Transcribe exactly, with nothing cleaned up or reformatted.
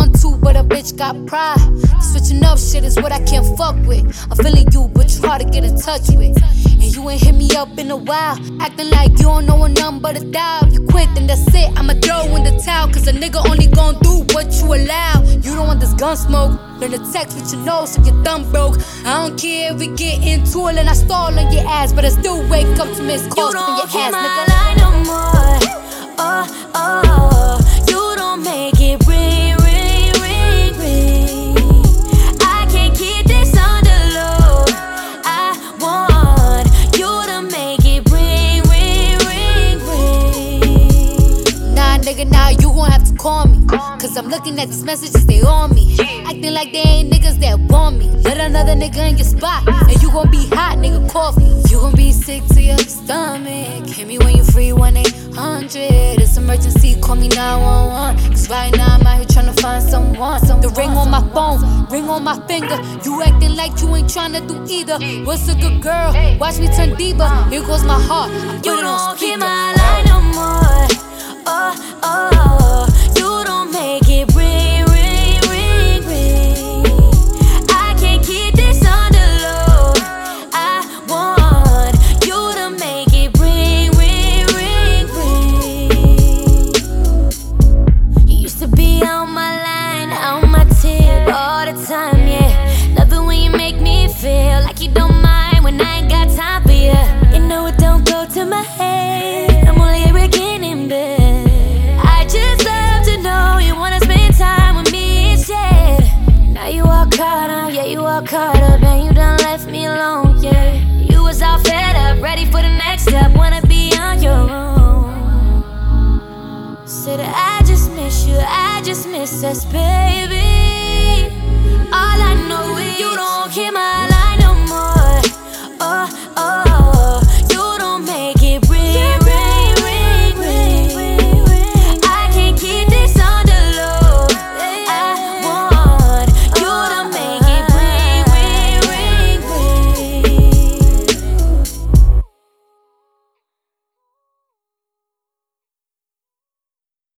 want to, but a bitch got pride. Switching up shit is what I can't fuck with. I'm feeling you, but you hard to get in touch with. And you ain't hit me up in a while, acting like you don't know a number but a dial. You quit, then that's it, I'ma throw in the towel. Cause a nigga only gon' do what you allow. You don't want this gun smoke, learn to text with your nose so your thumb broke. I don't care if we get into it and I stall on your ass, but I still wake up to miss calls from your ass, nigga. You don't hit my line no more. Oh, oh, you don't make it ring, ring, ring, ring. I can't keep this on the low. I want you to make it ring, ring, ring, ring. Nah, nigga, nah, you gon' have to call me. Cause I'm looking at these messages, they on me. Acting like they ain't niggas that want me. Let another nigga in your spot, and you gon' be hot, nigga, coffee. You gon' be sick to your stomach. Hit me when you free, one eight hundred. It's emergency, call me nine one one. Cause right now I'm out here tryna find someone. The ring on my phone, ring on my finger. You acting like you ain't tryna do either. What's a good girl? Watch me turn diva. Here goes my heart, I put You it on don't speaker. hit my line no more. Oh, oh, you don't make it ring, ring, ring, ring. I can't keep this on the low. I want you to make it ring, ring, ring, ring. You used to be on my line, on my tip all the time, yeah. Love it when you make me feel like you don't mind when I ain't got time for you. You know it don't go to my head, I'm only a beginning, bed. I just love to know you wanna spend time with me instead. Now you all caught up, yeah, you all caught up, and you done left me alone, yeah. You was all fed up, ready for the next step, wanna be on your own. Said I just miss you, I just miss us, baby.